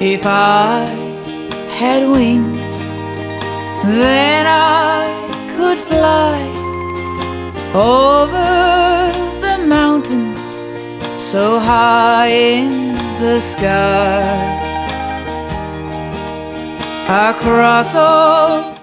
If I had wings, then I could fly over the mountains so high in the sky, across all